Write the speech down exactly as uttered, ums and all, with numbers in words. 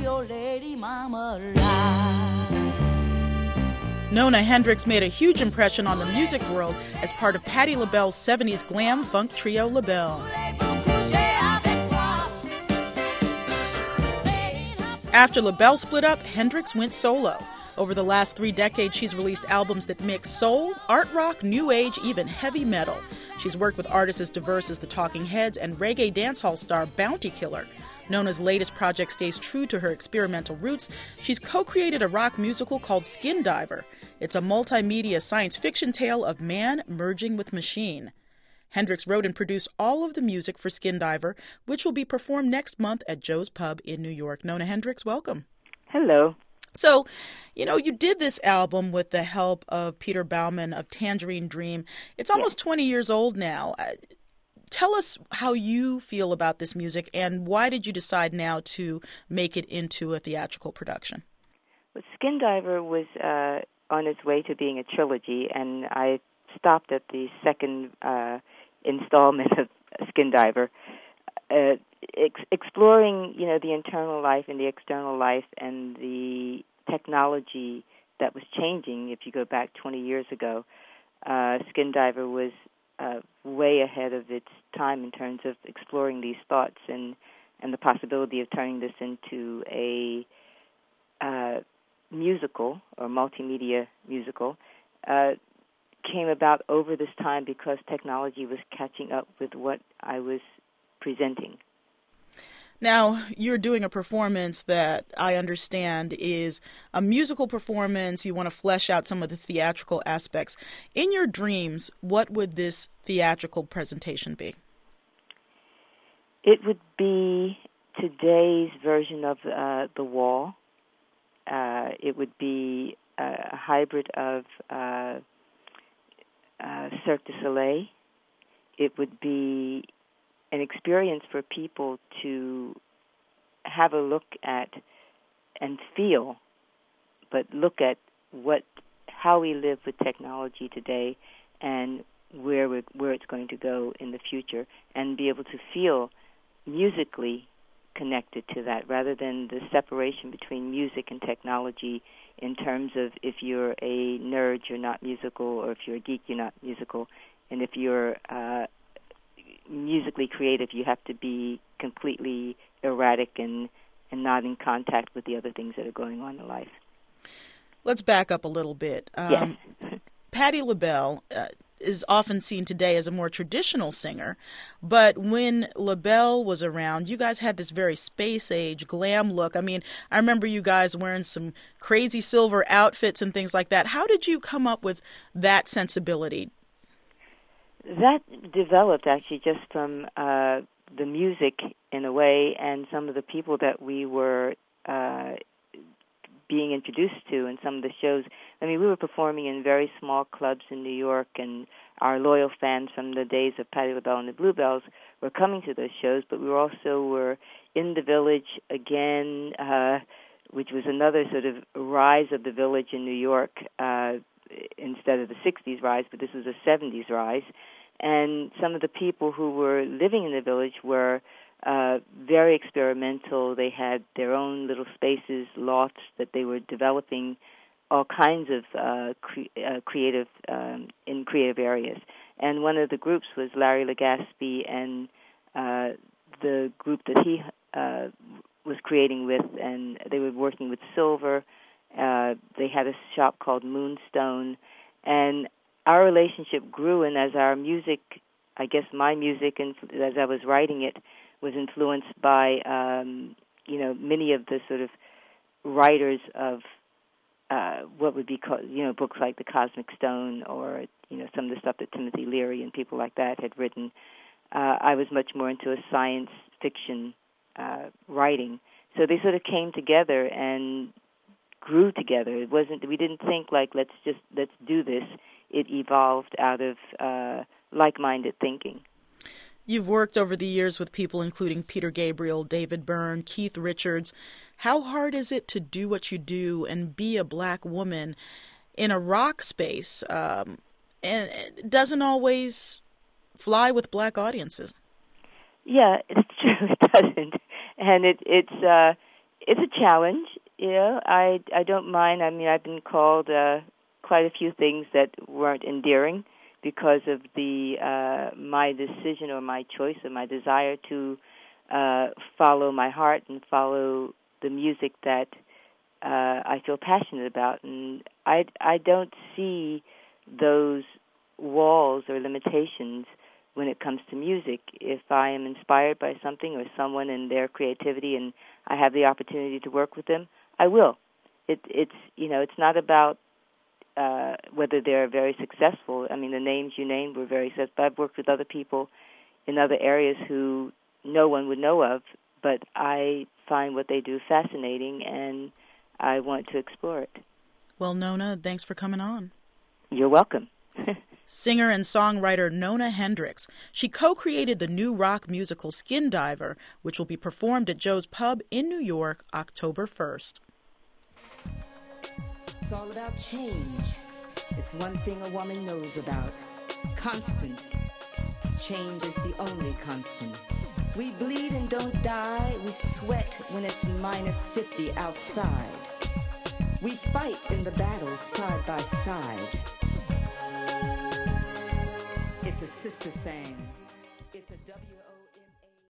your lady mama lie. Nona Hendryx made a huge impression on the music world as part of Patti LaBelle's seventies glam funk trio LaBelle. After LaBelle split up, Hendryx went solo. Over the last three decades, she's released albums that mix soul, art rock, new age, even heavy metal. She's worked with artists as diverse as the Talking Heads and reggae dancehall star Bounty Killer. Nona's latest project stays true to her experimental roots. She's co-created a rock musical called Skin Diver. It's a multimedia science fiction tale of man merging with machine. Hendryx wrote and produced all of the music for Skin Diver, which will be performed next month at Joe's Pub in New York. Nona Hendryx, welcome. Hello. So, you know, you did this album with the help of Peter Baumann of Tangerine Dream. It's almost twenty years old now. Uh, tell us how you feel about this music, and why did you decide now to make it into a theatrical production? Well, Skin Diver was uh, on its way to being a trilogy, and I stopped at the second uh, installment of Skin Diver, uh, ex- exploring, you know, the internal life and the external life and the technology that was changing. If you go back twenty years ago, uh, Skin Diver was uh, way ahead of its time in terms of exploring these thoughts and, and the possibility of turning this into a uh, musical or multimedia musical. Uh, came about over this time because technology was catching up with what I was presenting. Now, you're doing a performance that I understand is a musical performance. You want to flesh out some of the theatrical aspects. In your dreams, what would this theatrical presentation be? It would be today's version of uh, The Wall. Uh, it would be a hybrid of uh, Uh, Cirque du Soleil. It would be an experience for people to have a look at and feel, but look at what how we live with technology today and where we're, where it's going to go in the future, and be able to feel musically connected to that, rather than the separation between music and technology in terms of if you're a nerd, you're not musical, or if you're a geek, you're not musical. And if you're uh, musically creative, you have to be completely erratic and, and not in contact with the other things that are going on in life. Let's back up a little bit. Um, yes. Patti LaBelle uh, is often seen today as a more traditional singer, but when LaBelle was around, you guys had this very space-age glam look. I mean, I remember you guys wearing some crazy silver outfits and things like that. How did you come up with that sensibility? That developed actually just from uh, the music, in a way, and some of the people that we were uh, being introduced to in some of the shows. I mean, we were performing in very small clubs in New York, and our loyal fans from the days of Patti LaBelle and the Bluebells were coming to those shows, but we were also were in the Village again, uh, which was another sort of rise of the Village in New York, uh, instead of the sixties rise, but this was a seventies rise. And some of the people who were living in the Village were Uh, very experimental. They had their own little spaces, lofts that they were developing all kinds of uh, cre- uh, creative um, in creative areas. And one of the groups was Larry Legaspi and uh, the group that he uh, was creating with, and they were working with silver. Uh, they had a shop called Moonstone, and our relationship grew. And as our music, I guess my music, and as I was writing it, was influenced by, um, you know, many of the sort of writers of uh, what would be called, you know, books like The Cosmic Stone, or, you know, some of the stuff that Timothy Leary and people like that had written. Uh, I was much more into a science fiction uh, writing. So they sort of came together and grew together. It wasn't, we didn't think like, let's just, let's do this. It evolved out of uh, like-minded thinking. You've worked over the years with people including Peter Gabriel, David Byrne, Keith Richards. How hard is it to do what you do and be a black woman in a rock space? Um, and it doesn't always fly with black audiences. Yeah, it's true. It doesn't. And it, it's uh, it's a challenge. You know, I I don't mind. I mean, I've been called uh, quite a few things that weren't endearing because of the uh, my decision or my choice or my desire to uh, follow my heart and follow the music that uh, I feel passionate about. And I I don't see those walls or limitations when it comes to music. If I am inspired by something or someone and their creativity and I have the opportunity to work with them, I will. It, it's, you know, it's not about uh, whether they're very successful. I mean, the names you named were very successful. I've worked with other people in other areas who no one would know of, but I find what they do fascinating, and I want to explore it. Well, Nona, thanks for coming on. You're welcome. Singer and songwriter Nona Hendryx. She co-created the new rock musical Skin Diver, which will be performed at Joe's Pub in New York October first. It's all about change. It's one thing a woman knows about. Constant. Change is the only constant. We bleed and don't die. We sweat when it's minus fifty outside. We fight in the battles side by side. It's a sister thing.